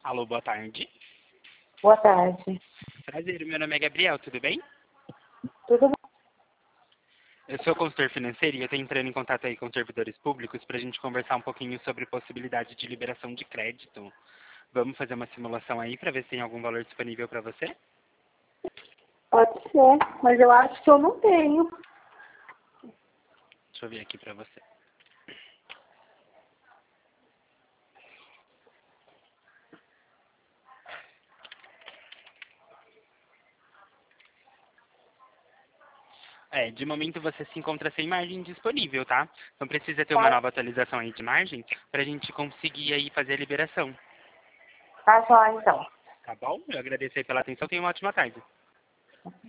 Alô, boa tarde. Boa tarde. Prazer, meu nome é Gabriel, tudo bem? Tudo bem? Eu sou consultor financeiro e eu estou entrando em contato aí com servidores públicos para a gente conversar um pouquinho sobre possibilidade de liberação de crédito. Vamos fazer uma simulação aí para ver se tem algum valor disponível para você? Pode ser, mas eu acho que eu não tenho. Deixa eu ver aqui para você. De momento você se encontra sem margem disponível, tá? Então precisa ter uma Tá, nova atualização aí de margem para a gente conseguir aí fazer a liberação. tá, então. Tá bom? Eu agradeço aí pela atenção, tenha uma ótima tarde.